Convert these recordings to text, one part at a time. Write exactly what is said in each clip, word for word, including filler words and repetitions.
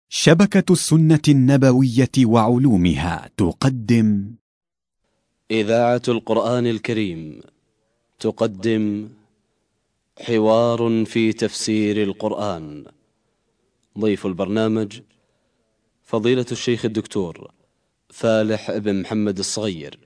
شبكة السنة النبوية وعلومها تقدم إذاعة القرآن الكريم تقدم حوار في تفسير القرآن. ضيف البرنامج فضيلة الشيخ الدكتور فالح بن محمد الصغير.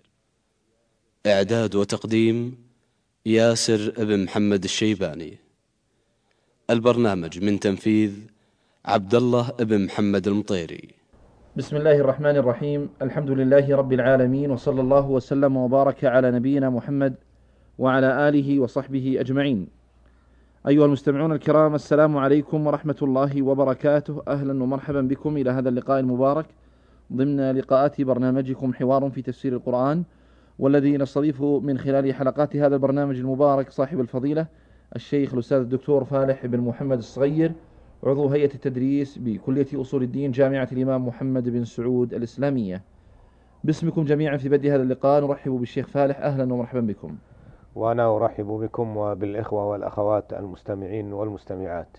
إعداد وتقديم ياسر بن محمد الشيباني. البرنامج من تنفيذ عبد الله بن محمد المطيري. بسم الله الرحمن الرحيم. الحمد لله رب العالمين، وصلى الله وسلم وبارك على نبينا محمد وعلى آله وصحبه أجمعين. أيها المستمعون الكرام، السلام عليكم ورحمة الله وبركاته. أهلا ومرحبا بكم إلى هذا اللقاء المبارك ضمن لقاءات برنامجكم حوار في تفسير القرآن، والذي نستضيف من خلال حلقات هذا البرنامج المبارك صاحب الفضيلة الشيخ الأستاذ الدكتور فالح بن محمد الصغير، عضو هيئة التدريس بكلية أصول الدين جامعة الإمام محمد بن سعود الإسلامية. باسمكم جميعا في بدء هذا اللقاء نرحب بالشيخ فالح. أهلا ومرحبا بكم. وأنا أرحب بكم وبالإخوة والأخوات المستمعين والمستمعات.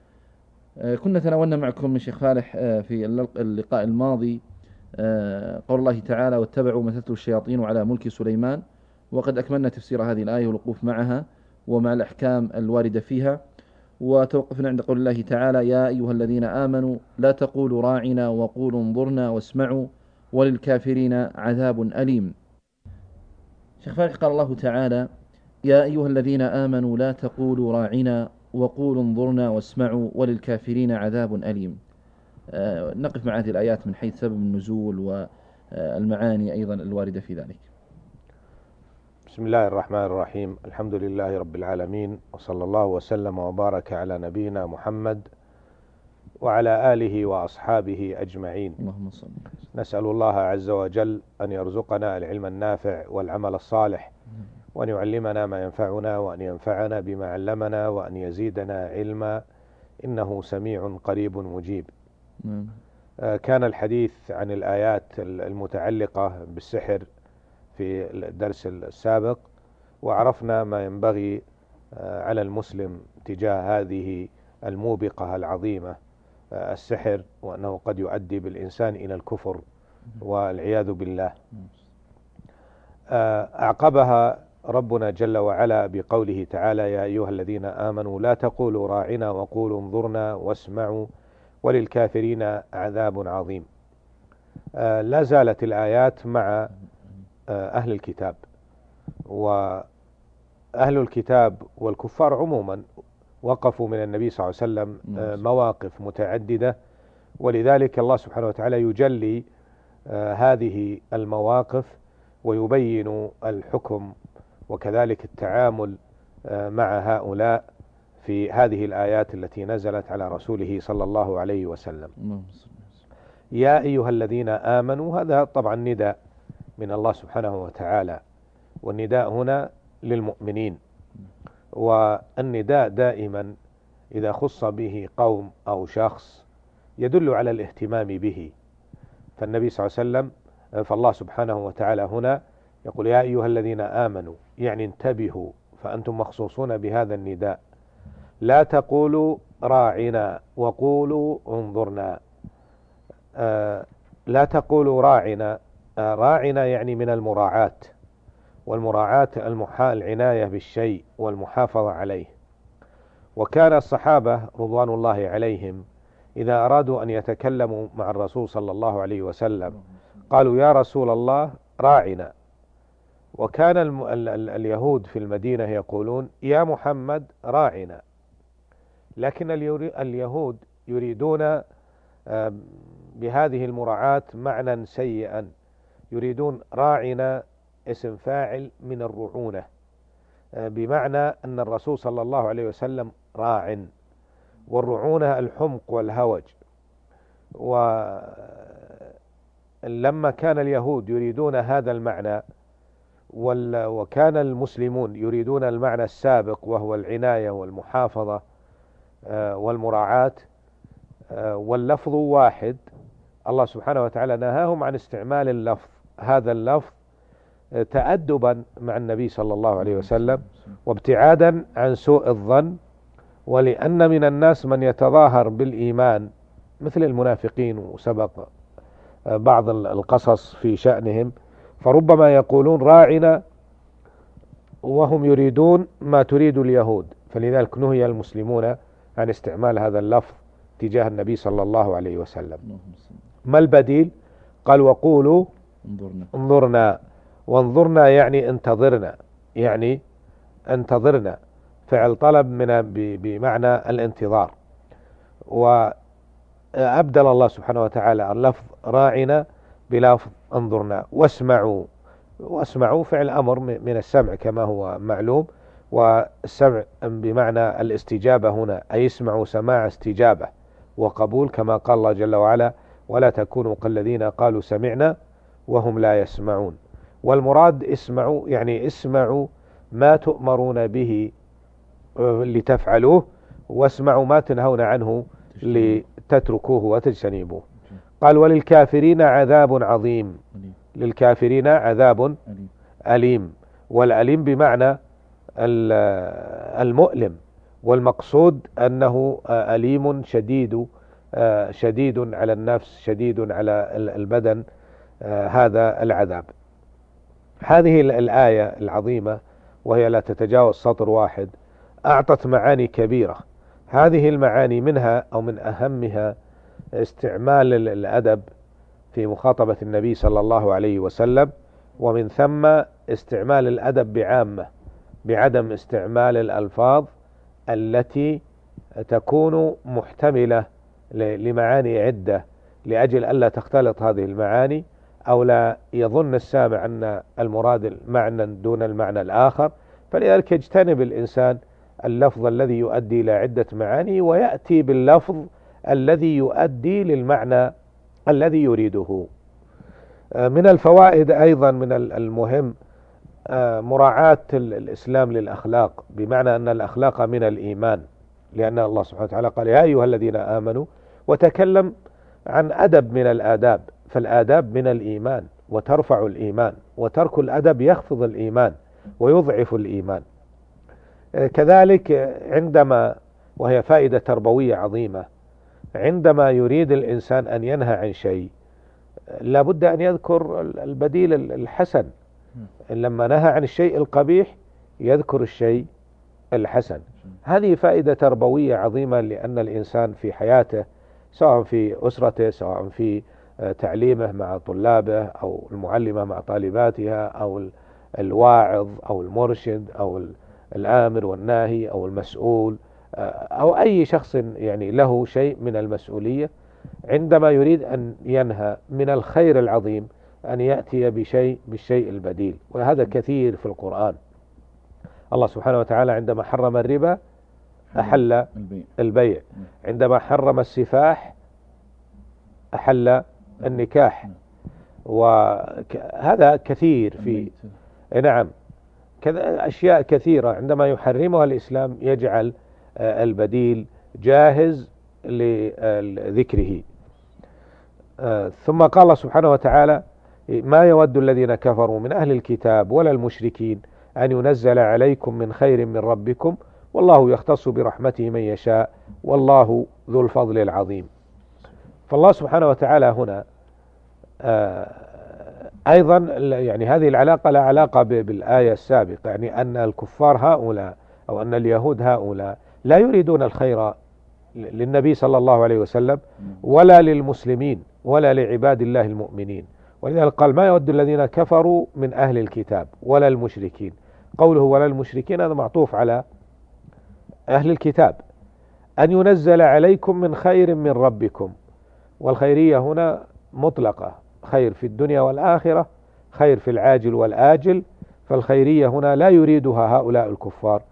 كنا تناولنا معكم من شيخ فالح في اللقاء الماضي قول الله تعالى: واتبعوا ما تتلو الشياطين على ملك سليمان، وقد أكملنا تفسير هذه الآية والوقوف معها ومع الأحكام الواردة فيها، وتوقفنا عند قول الله تعالى: يا أيها الذين آمنوا لا تقولوا راعنا وقولوا انظرنا واسمعوا وللكافرين عذاب أليم. شيخ فالح، قال الله تعالى: يا أيها الذين آمنوا لا تقولوا راعنا وقولوا انظرنا واسمعوا وللكافرين عذاب أليم. آه نقف مع هذه الآيات من حيث سبب النزول والمعاني أيضا الواردة في ذلك. بسم الله الرحمن الرحيم. الحمد لله رب العالمين، وصلى الله وسلم وبارك على نبينا محمد وعلى آله وأصحابه أجمعين. اللهم صل. نسأل الله عز وجل أن يرزقنا العلم النافع والعمل الصالح، وأن يعلمنا ما ينفعنا، وأن ينفعنا بما علمنا، وأن يزيدنا علما، إنه سميع قريب مجيب. كان الحديث عن الآيات المتعلقة بالسحر في الدرس السابق، وعرفنا ما ينبغي على المسلم تجاه هذه الموبقة العظيمة السحر، وأنه قد يؤدي بالإنسان إلى الكفر والعياذ بالله. أعقبها ربنا جل وعلا بقوله تعالى: يا أيها الذين آمنوا لا تقولوا راعنا وقولوا انظرنا واسمعوا وللكافرين عذاب عظيم. لا زالت الآيات مع أهل الكتاب، وأهل الكتاب والكفار عموما وقفوا من النبي صلى الله عليه وسلم مواقف متعددة، ولذلك الله سبحانه وتعالى يجلي هذه المواقف ويبين الحكم وكذلك التعامل مع هؤلاء في هذه الآيات التي نزلت على رسوله صلى الله عليه وسلم. يا أيها الذين آمنوا، هذا طبعا نداء من الله سبحانه وتعالى، والنداء هنا للمؤمنين، والنداء دائما إذا خص به قوم أو شخص يدل على الاهتمام به. فالنبي صلى الله عليه وسلم فالله سبحانه وتعالى هنا يقول: يا أيها الذين آمنوا، يعني انتبهوا، فأنتم مخصوصون بهذا النداء. لا تقولوا راعنا وقولوا انظرنا. آه لا تقولوا راعنا. آه راعنا يعني من المراعاة، والمراعاة المحا العناية بالشيء والمحافظة عليه. وكان الصحابة رضوان الله عليهم إذا أرادوا أن يتكلموا مع الرسول صلى الله عليه وسلم قالوا: يا رسول الله راعنا. وكان الم... ال... ال... اليهود في المدينة يقولون: يا محمد راعنا. لكن اليهود يريدون بهذه المراعاة معنى سيئا، يريدون راعنا اسم فاعل من الرعونة، بمعنى أن الرسول صلى الله عليه وسلم راع، والرعونة الحمق والهوج. ولما كان اليهود يريدون هذا المعنى وكان المسلمون يريدون المعنى السابق وهو العناية والمحافظة والمراعاة، واللفظ واحد، الله سبحانه وتعالى نهاهم عن استعمال اللفظ هذا اللفظ تأدبا مع النبي صلى الله عليه وسلم، وابتعادا عن سوء الظن، ولأن من الناس من يتظاهر بالإيمان مثل المنافقين، وسبق بعض القصص في شأنهم، فربما يقولون راعنا وهم يريدون ما تريد اليهود، فلذلك نهي المسلمون عن استعمال هذا اللفظ تجاه النبي صلى الله عليه وسلم. ما البديل؟ قال وقولوا انظرنا, انظرنا وانظرنا يعني انتظرنا، يعني انتظرنا فعل طلب من بمعنى الانتظار. وأبدل الله سبحانه وتعالى اللفظ راعنا بلفظ انظرنا. واسمعوا، واسمعوا فعل أمر من السمع كما هو معلوم، والسمع بمعنى الاستجابة هنا، أي اسمعوا سماع استجابة وقبول، كما قال الله جل وعلا ولا تكونوا كالذين قالوا سمعنا وهم لا يسمعون. والمراد اسمعوا يعني اسمعوا ما تؤمرون به لتفعلوه، واسمعوا ما تنهون عنه لتتركوه وتجتنبوه. قال وللكافرين عذاب عظيم، للكافرين عذاب أليم، والأليم بمعنى المؤلم، والمقصود أنه أليم شديد شديد على النفس، شديد على البدن هذا العذاب. هذه الآية العظيمة وهي لا تتجاوز سطر واحد أعطت معاني كبيرة. هذه المعاني منها أو من أهمها استعمال الأدب في مخاطبة النبي صلى الله عليه وسلم، ومن ثم استعمال الأدب بعامة، بعدم استعمال الألفاظ التي تكون محتملة لمعاني عدة، لأجل ألا تختلط هذه المعاني أو لا يظن السامع أن المراد المعنى دون المعنى الآخر. فلذلك يجتنب الإنسان اللفظ الذي يؤدي إلى عدة معاني، ويأتي باللفظ الذي يؤدي للمعنى الذي يريده. من الفوائد أيضا من المهم مراعاة الإسلام للأخلاق، بمعنى أن الأخلاق من الإيمان، لأن الله سبحانه وتعالى قال يا أيها الذين آمنوا، وتكلم عن أدب من الآداب، فالآداب من الإيمان وترفع الإيمان، وترك الأدب يخفض الإيمان ويضعف الإيمان. كذلك عندما، وهي فائدة تربوية عظيمة، عندما يريد الإنسان أن ينهى عن شيء لابد أن يذكر البديل الحسن. لما نهى عن الشيء القبيح يذكر الشيء الحسن. هذه فائدة تربوية عظيمة، لأن الإنسان في حياته سواء في أسرته، سواء في تعليمه مع طلابه، أو المعلمة مع طالباتها، أو الواعظ أو المرشد أو الآمر والناهي أو المسؤول، أو أي شخص يعني له شيء من المسؤولية، عندما يريد أن ينهى من الخير العظيم أن يأتي بشيء بالشيء البديل. وهذا كثير في القرآن. الله سبحانه وتعالى عندما حرم الربا أحل البيع، عندما حرم السفاح أحل النكاح، وهذا كثير في نعم كذا أشياء كثيرة عندما يحرمها الإسلام يجعل البديل جاهز لذكره. ثم قال الله سبحانه وتعالى ما يود الذين كفروا من أهل الكتاب ولا المشركين أن ينزل عليكم من خير من ربكم والله يختص برحمته من يشاء والله ذو الفضل العظيم. فالله سبحانه وتعالى هنا أيضا يعني هذه العلاقة لا علاقة بالآية السابقة، يعني أن الكفار هؤلاء أو أن اليهود هؤلاء لا يريدون الخير للنبي صلى الله عليه وسلم ولا للمسلمين ولا لعباد الله المؤمنين. ولذلك قال ما يود الذين كفروا من أهل الكتاب ولا المشركين. قوله ولا المشركين هذا معطوف على أهل الكتاب. أن ينزل عليكم من خير من ربكم، والخيرية هنا مطلقة، خير في الدنيا والآخرة، خير في العاجل والآجل، فالخيرية هنا لا يريدها هؤلاء الكفار.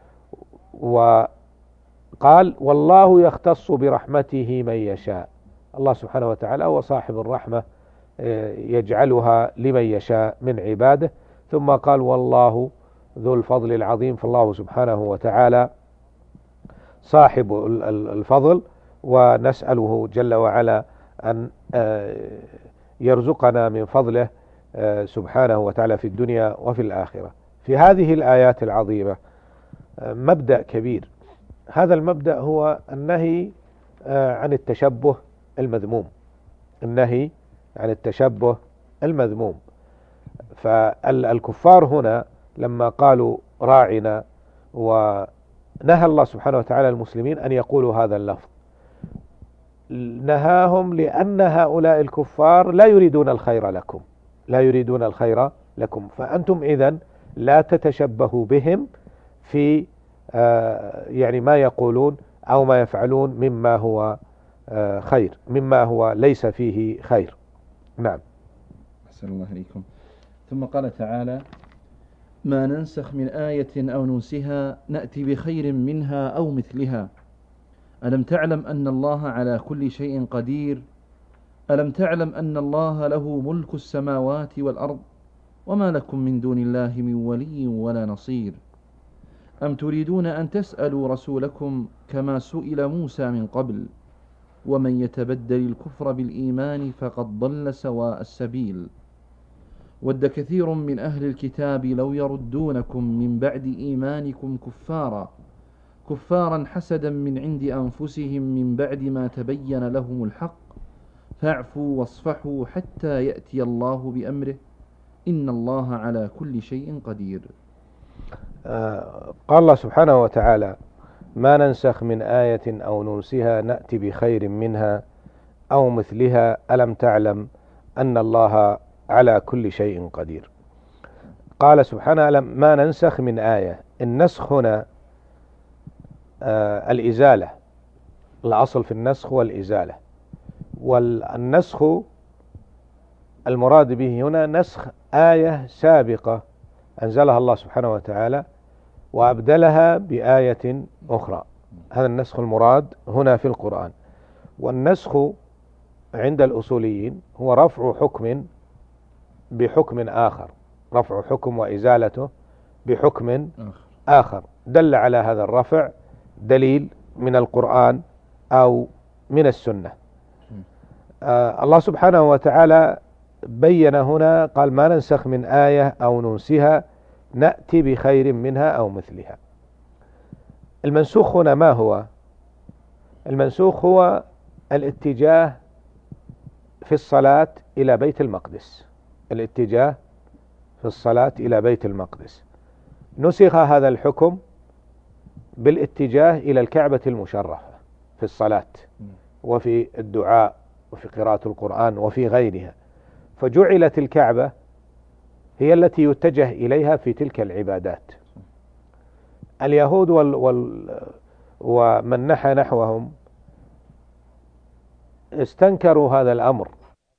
وقال والله يختص برحمته من يشاء، الله سبحانه وتعالى هو صاحب الرحمة يجعلها لمن يشاء من عباده. ثم قال والله ذو الفضل العظيم، فالله سبحانه وتعالى صاحب الفضل، ونسأله جل وعلا أن يرزقنا من فضله سبحانه وتعالى في الدنيا وفي الآخرة. في هذه الآيات العظيمة مبدأ كبير، هذا المبدأ هو النهي عن التشبه المذموم، النهي عن التشبه المذموم. فالكفار هنا لما قالوا راعنا، ونهى الله سبحانه وتعالى المسلمين أن يقولوا هذا اللفظ، نهاهم لأن هؤلاء الكفار لا يريدون الخير لكم، لا يريدون الخير لكم، فأنتم إذن لا تتشبهوا بهم في يعني ما يقولون أو ما يفعلون مما هو خير، مما هو ليس فيه خير. نعم. أحسن الله عليكم. ثم قال تعالى: ما ننسخ من آية أو ننسها نأتي بخير منها أو مثلها ألم تعلم أن الله على كل شيء قدير ألم تعلم أن الله له ملك السماوات والأرض وما لكم من دون الله من ولي ولا نصير أم تريدون أن تسألوا رسولكم كما سئل موسى من قبل ومن يتبدل الكفر بالإيمان فقد ضل سواء السبيل ود كثير من أهل الكتاب لو يردونكم من بعد إيمانكم كفارا كفارا حسدا من عند أنفسهم من بعد ما تبين لهم الحق فاعفوا واصفحوا حتى يأتي الله بأمره إن الله على كل شيء قدير. آه قال الله سبحانه وتعالى: ما ننسخ من آية أو ننسها نأتي بخير منها أو مثلها ألم تعلم أن الله على كل شيء قدير. قال سبحانه: ما ننسخ من آية. النسخ هنا آه الإزالة، الأصل في النسخ هو الإزالة، والنسخ المراد به هنا نسخ آية سابقة أنزلها الله سبحانه وتعالى وأبدلها بآية أخرى، هذا النسخ المراد هنا في القرآن. والنسخ عند الأصوليين هو رفع حكم بحكم آخر، رفع حكم وإزالته بحكم آخر دل على هذا الرفع دليل من القرآن أو من السنة. آه الله سبحانه وتعالى بين هنا قال: ما ننسخ من آية أو ننسها نأتي بخير منها أو مثلها. المنسوخ هنا ما هو؟ المنسوخ هو الاتجاه في الصلاة إلى بيت المقدس، الاتجاه في الصلاة إلى بيت المقدس. نسخ هذا الحكم بالاتجاه إلى الكعبة المشرفة في الصلاة وفي الدعاء وفي قراءة القرآن وفي غيرها، فجعلت الكعبة هي التي يتجه إليها في تلك العبادات. اليهود وال وال ومن نحى نحوهم استنكروا هذا الأمر،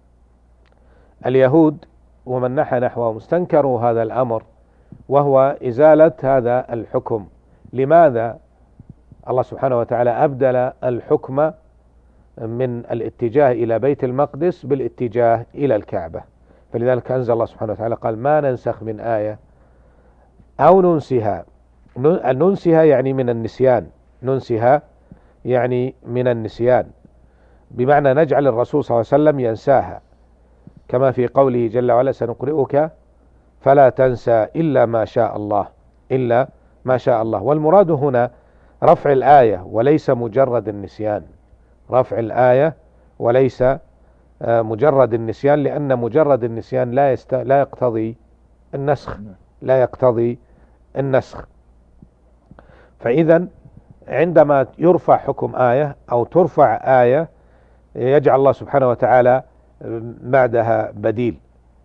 اليهود ومن نحى نحوهم استنكروا هذا الأمر وهو إزالة هذا الحكم. لماذا الله سبحانه وتعالى أبدل الحكم من الاتجاه إلى بيت المقدس بالاتجاه إلى الكعبة؟ فلذلك أنزل الله سبحانه وتعالى قال: ما ننسخ من آية أو ننسها. ننسها يعني من النسيان، ننسها يعني من النسيان، بمعنى نجعل الرسول صلى الله عليه وسلم ينساها، كما في قوله جل وعلا: سنقرئك فلا تنسى إلا ما شاء الله، إلا ما شاء الله. والمراد هنا رفع الآية وليس مجرد النسيان، رفع الآية وليس مجرد النسيان، لأن مجرد النسيان لا يست... لا يقتضي النسخ، لا يقتضي النسخ. فإذا عندما يرفع حكم آية أو ترفع آية يجعل الله سبحانه وتعالى بعدها بديل،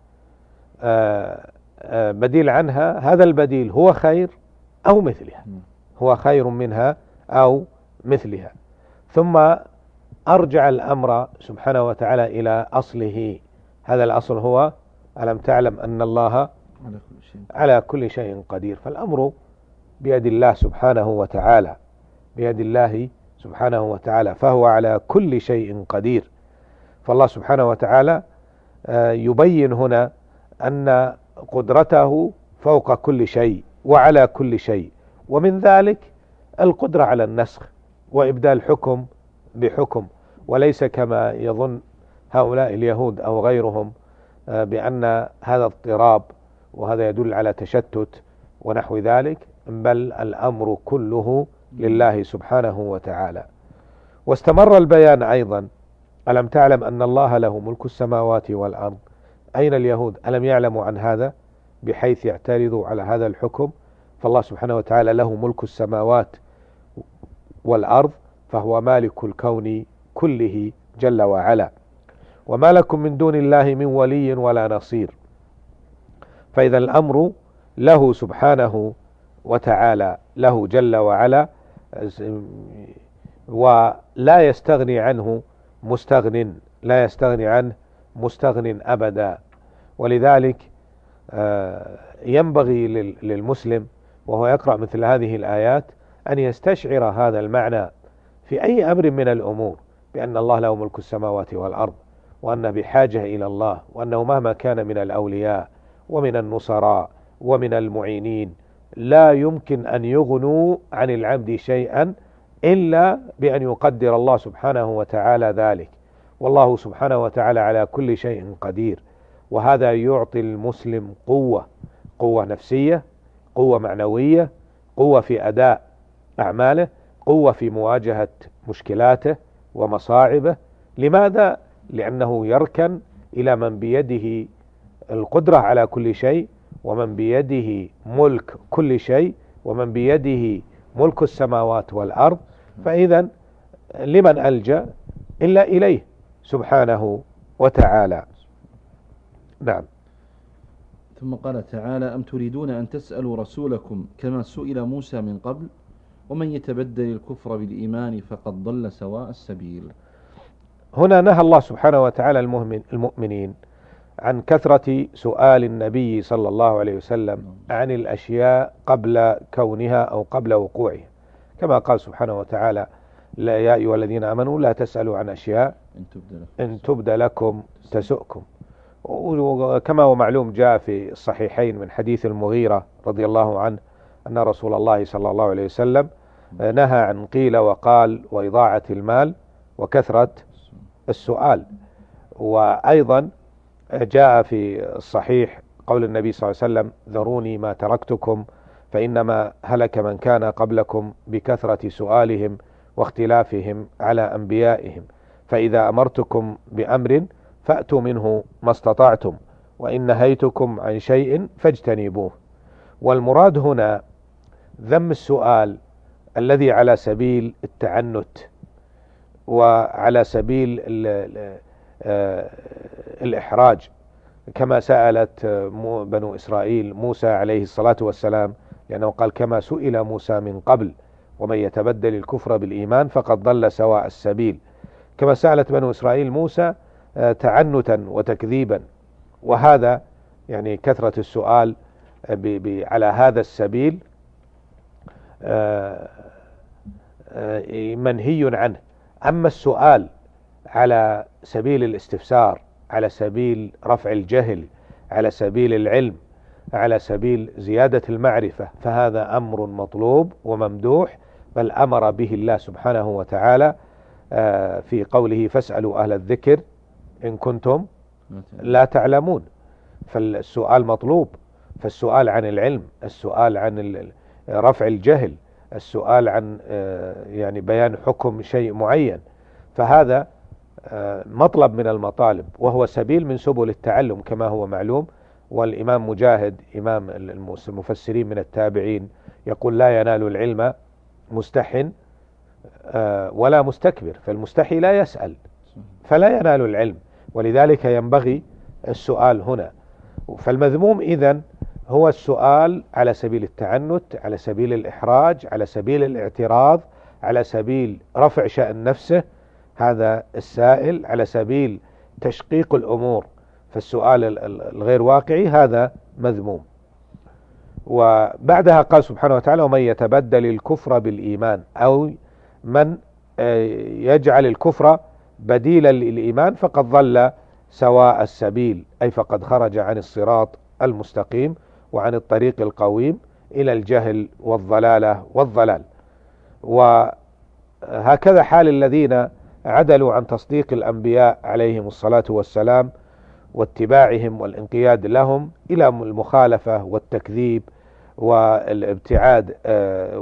بديل عنها، هذا البديل هو خير أو مثلها، هو خير منها أو مثلها. ثم أرجع الأمر سبحانه وتعالى إلى أصله، هذا الأصل هو: ألم تعلم أن الله على كل شيء قدير. فالأمر بيد الله سبحانه وتعالى، بيد الله سبحانه وتعالى، فهو على كل شيء قدير. فالله سبحانه وتعالى يبين هنا أن قدرته فوق كل شيء وعلى كل شيء، ومن ذلك القدرة على النسخ وإبدال حكم بحكم، وليس كما يظن هؤلاء اليهود أو غيرهم بأن هذا اضطراب وهذا يدل على تشتت ونحو ذلك، بل الأمر كله لله سبحانه وتعالى. واستمر البيان أيضا ألم تعلم أن الله له ملك السماوات والأرض؟ أين اليهود؟ ألم يعلموا عن هذا بحيث يعترضوا على هذا الحكم؟ فالله سبحانه وتعالى له ملك السماوات والأرض، فهو مالك الكون كله جل وعلا. وما لكم من دون الله من ولي ولا نصير. فإذا الأمر له سبحانه وتعالى، له جل وعلا، ولا يستغني عنه مستغن، لا يستغني عنه مستغن أبدا. ولذلك ينبغي للمسلم وهو يقرأ مثل هذه الآيات أن يستشعر هذا المعنى في أي أمر من الأمور، بأن الله له ملك السماوات والأرض، وأنه بحاجة إلى الله، وأنه مهما كان من الأولياء ومن النصراء ومن المعينين لا يمكن أن يغنوا عن العبد شيئا إلا بأن يقدر الله سبحانه وتعالى ذلك. والله سبحانه وتعالى على كل شيء قدير، وهذا يعطي المسلم قوة، قوة نفسية، قوة معنوية، قوة في أداء أعماله، قوة في مواجهة مشكلاته ومصاعبه. لماذا؟ لأنه يركن إلى من بيده القدرة على كل شيء، ومن بيده ملك كل شيء، ومن بيده ملك السماوات والأرض. فإذا لمن ألجأ إلا إليه سبحانه وتعالى. نعم. ثم قال تعالى: أم تريدون أن تسألوا رسولكم كما سئل موسى من قبل ومن يتبدل الكفر بالإيمان فقد ضل سواء السبيل. هنا نهى الله سبحانه وتعالى المؤمنين عن كثرة سؤال النبي صلى الله عليه وسلم عن الأشياء قبل كونها أو قبل وقوعها، كما قال سبحانه وتعالى: لا يا أيها الذين آمنوا لا تسألوا عن أشياء إن تبد لكم تسؤكم. وكما هو معلوم جاء في الصحيحين من حديث المغيرة رضي الله عنه أن رسول الله صلى الله عليه وسلم نهى عن قيل وقال وإضاعة المال وكثرة السؤال. وأيضا جاء في الصحيح قول النبي صلى الله عليه وسلم: ذروني ما تركتكم فإنما هلك من كان قبلكم بكثرة سؤالهم واختلافهم على أنبيائهم، فإذا أمرتكم بأمر فأتوا منه ما استطعتم، وإن نهيتكم عن شيء فاجتنبوه. والمراد هنا ذم السؤال الذي على سبيل التعنت وعلى سبيل الإحراج، كما سألت بنو إسرائيل موسى عليه الصلاة والسلام، لأنه قال: كما سئل موسى من قبل ومن يتبدل الكفر بالإيمان فقد ضل سواء السبيل. كما سألت بنو إسرائيل موسى تعنتا وتكذيبا. وهذا يعني كثرة السؤال على هذا السبيل منهي عنه. أما السؤال على سبيل الاستفسار، على سبيل رفع الجهل، على سبيل العلم، على سبيل زيادة المعرفة، فهذا أمر مطلوب وممدوح، بل أمر به الله سبحانه وتعالى في قوله: فاسألوا أهل الذكر إن كنتم لا تعلمون. فالسؤال مطلوب، فالسؤال عن العلم، السؤال عن رفع الجهل، السؤال عن يعني بيان حكم شيء معين، فهذا مطلب من المطالب، وهو سبيل من سبل التعلم كما هو معلوم. والإمام مجاهد إمام المفسرين من التابعين يقول: لا ينال العلم مستح ولا مستكبر، فالمستحي لا يسأل فلا ينال العلم، ولذلك ينبغي السؤال هنا. فالمذموم إذن هو السؤال على سبيل التعنت، على سبيل الإحراج، على سبيل الاعتراض، على سبيل رفع شأن نفسه هذا السائل، على سبيل تشقيق الأمور، فالسؤال الغير واقعي هذا مذموم. وبعدها قال سبحانه وتعالى: ومن يتبدل الكفر بالإيمان، أو من يجعل الكفر بديلا للإيمان فقد ضل سواء السبيل، أي فقد خرج عن الصراط المستقيم وعن الطريق القويم إلى الجهل والضلالة والضلال. وهكذا حال الذين عدلوا عن تصديق الأنبياء عليهم الصلاة والسلام واتباعهم والانقياد لهم إلى المخالفة والتكذيب والابتعاد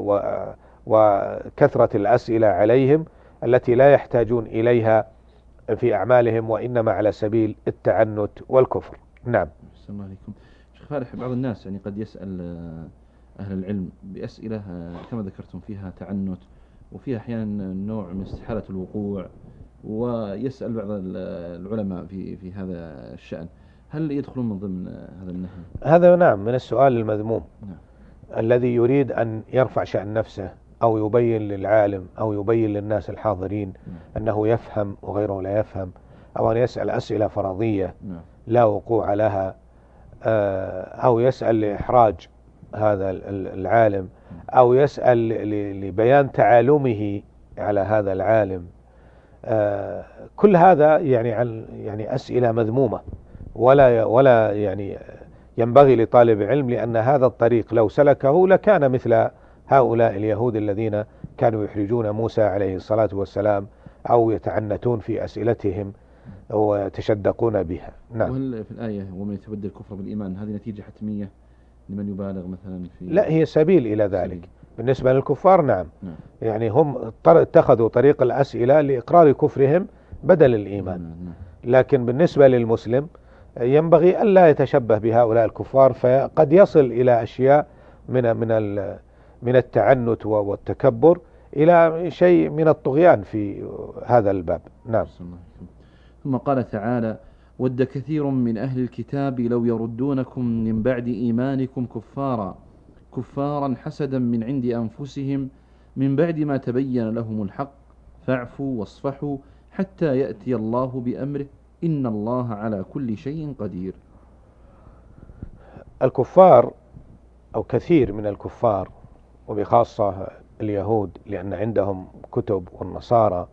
وكثرة الأسئلة عليهم التي لا يحتاجون إليها في أعمالهم، وإنما على سبيل التعنت والكفر. نعم. السلام عليكم. شيخ فالح، بعض الناس يعني قد يسأل أهل العلم بأسئلة كما ذكرتم فيها تعنت، وفيها أحيانا نوع من استحالة الوقوع، ويسأل بعض العلماء في في هذا الشأن، هل يدخلون من ضمن هذا النهي؟ هذا نعم من السؤال المذموم. نعم. الذي يريد أن يرفع شأن نفسه أو يبين للعالم أو يبين للناس الحاضرين نعم. أنه يفهم وغيره لا يفهم، أو أن يسأل أسئلة فرضية نعم. لا وقوع لها، أو يسأل لإحراج هذا العالم، أو يسأل لبيان تعالمه على هذا العالم، كل هذا يعني عن يعني أسئلة مذمومة، ولا ولا يعني ينبغي لطالب العلم، لأن هذا الطريق لو سلكه لكان مثل هؤلاء اليهود الذين كانوا يحرجون موسى عليه الصلاة والسلام أو يتعنتون في أسئلتهم ويتشدقون بها. نعم. وهل في الآية ومن يتبدل الكفر بالإيمان هذه نتيجة حتمية لمن يبالغ مثلا في؟ لا، هي سبيل إلى ذلك. سبيل. بالنسبة للكفار نعم. نعم. يعني هم اتخذوا طريق الأسئلة لإقرار كفرهم بدل الإيمان. نعم. لكن بالنسبة للمسلم ينبغي ألا يتشبه بهؤلاء الكفار، فقد يصل إلى أشياء من من من التعنت والتكبر إلى شيء من الطغيان في هذا الباب. نعم. ثم قال تعالى: ود كثير من أهل الكتاب لو يردونكم من بعد إيمانكم كفارا كفارا حسدا من عند أنفسهم من بعد ما تبين لهم الحق فاعفوا واصفحوا حتى يأتي الله بأمره إن الله على كل شيء قدير. الكفار أو كثير من الكفار، وبخاصة اليهود لأن عندهم كتب، والنصارى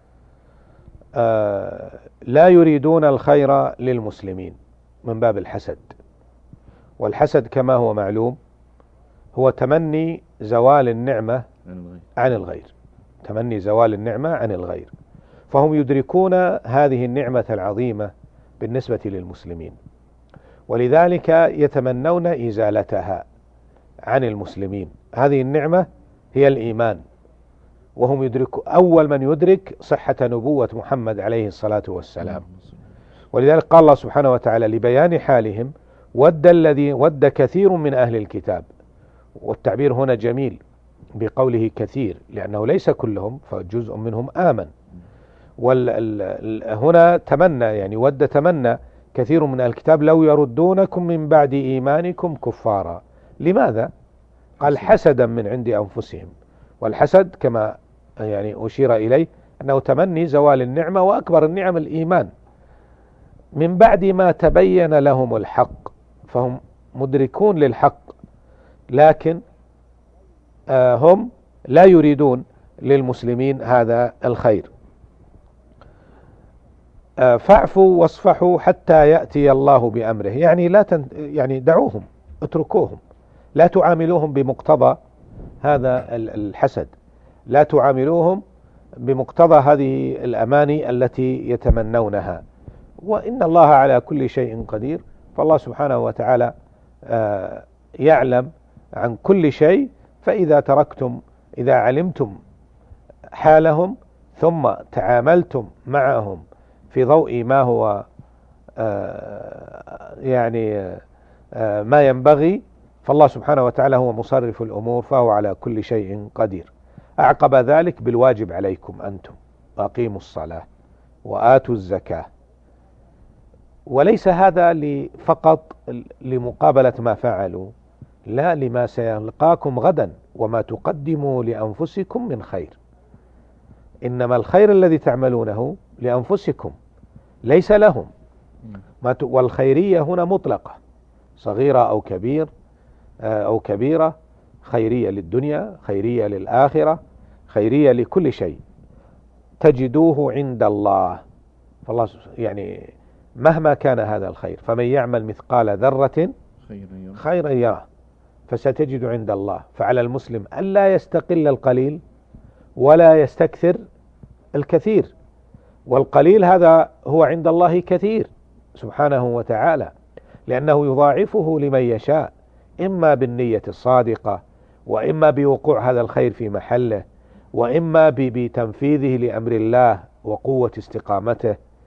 آه لا يريدون الخير للمسلمين من باب الحسد. والحسد كما هو معلوم هو تمني زوال النعمة عن الغير، تمني زوال النعمة عن الغير، فهم يدركون هذه النعمة العظيمة بالنسبة للمسلمين، ولذلك يتمنون إزالتها عن المسلمين. هذه النعمة هي الإيمان، وهم يدرك أول من يدرك صحة نبوة محمد عليه الصلاة والسلام. ولذلك قال الله سبحانه وتعالى لبيان حالهم: ود الذي ود كثير من أهل الكتاب. والتعبير هنا جميل بقوله كثير، لأنه ليس كلهم، فجزء منهم آمن. وهنا تمنى، يعني ود تمنى كثير من أهل الكتاب لو يردونكم من بعد إيمانكم كفارا. لماذا؟ قال حسدا من عند أنفسهم. والحسد كما يعني أشير إليه أنه تمني زوال النعمة، وأكبر النعم الإيمان، من بعد ما تبين لهم الحق، فهم مدركون للحق، لكن هم لا يريدون للمسلمين هذا الخير. فاعفوا واصفحوا حتى يأتي الله بأمره، يعني لا تن... يعني دعوهم، اتركوهم، لا تعاملوهم بمقتضى هذا الحسد، لا تعاملوهم بمقتضى هذه الأماني التي يتمنونها، وإن الله على كل شيء قدير. فالله سبحانه وتعالى يعلم عن كل شيء، فإذا تركتم، إذا علمتم حالهم ثم تعاملتم معهم في ضوء ما هو يعني ما ينبغي، فالله سبحانه وتعالى هو مصرف الأمور، فهو على كل شيء قدير. أعقب ذلك بالواجب عليكم أنتم: أقيموا الصلاة وآتوا الزكاة. وليس هذا فقط لمقابلة ما فعلوا، لا، لما سيلقاكم غدا وما تقدموا لأنفسكم من خير. إنما الخير الذي تعملونه لأنفسكم ليس لهم. والخيرية هنا مطلقة، صغيرة أو كبير أو كبيرة، خيرية للدنيا، خيرية للآخرة، خيرية لكل شيء تجدوه عند الله. فالله يعني مهما كان هذا الخير، فمن يعمل مثقال ذرة خيرا يره فستجد عند الله. فعلى المسلم ألا يستقل القليل ولا يستكثر الكثير، والقليل هذا هو عند الله كثير سبحانه وتعالى، لأنه يضاعفه لمن يشاء، إما بالنية الصادقة، وإما بوقوع هذا الخير في محله، وإما بتنفيذه لأمر الله وقوة استقامته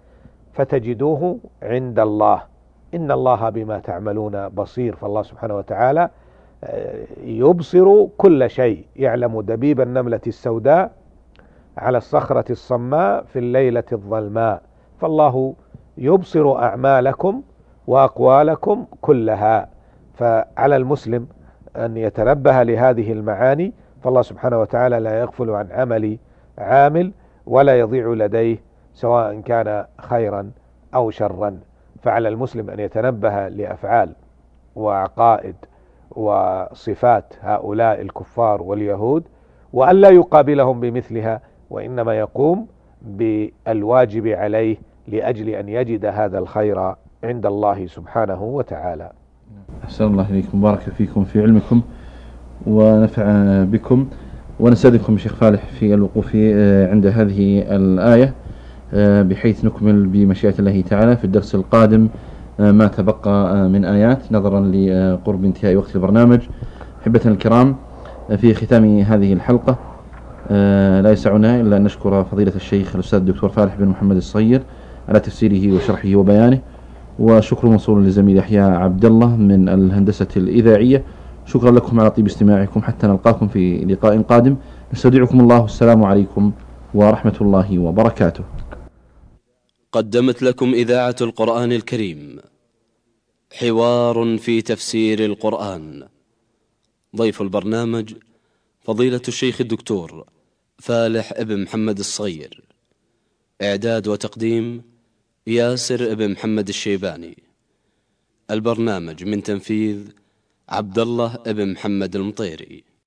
فتجدوه عند الله، إن الله بما تعملون بصير. فالله سبحانه وتعالى يبصر كل شيء، يعلم دبيب النملة السوداء على الصخرة الصماء في الليلة الظلماء. فالله يبصر أعمالكم وأقوالكم كلها. فعلى المسلم أن يتنبه لهذه المعاني، فالله سبحانه وتعالى لا يغفل عن عمل عامل ولا يضيع لديه سواء كان خيرا أو شرا. فعلى المسلم أن يتنبه لأفعال وعقائد وصفات هؤلاء الكفار واليهود، وأن لا يقابلهم بمثلها، وإنما يقوم بالواجب عليه لأجل أن يجد هذا الخير عند الله سبحانه وتعالى. أحسن الله إليكم، بارك فيكم في علمكم ونفع بكم. ونستأذنكم شيخ فالح في الوقوف عند هذه الآية بحيث نكمل بمشيئة الله تعالى في الدرس القادم ما تبقى من آيات، نظرا لقرب انتهاء وقت البرنامج. أحبتنا الكرام، في ختام هذه الحلقة لا يسعنا إلا أن نشكر فضيلة الشيخ الأستاذ الدكتور فالح بن محمد الصغير على تفسيره وشرحه وبيانه، وشكر موصول لزميل يحيى عبد الله من الهندسة الإذاعية. شكرا لكم على طيب استماعكم، حتى نلقاكم في لقاء قادم. نستودعكم الله، والسلام عليكم ورحمة الله وبركاته. قدمت لكم إذاعة القرآن الكريم حوار في تفسير القرآن. ضيف البرنامج فضيلة الشيخ الدكتور فالح ابن محمد الصغير. إعداد وتقديم ياسر ابن محمد الشيباني. البرنامج من تنفيذ عبد الله ابن محمد المطيري.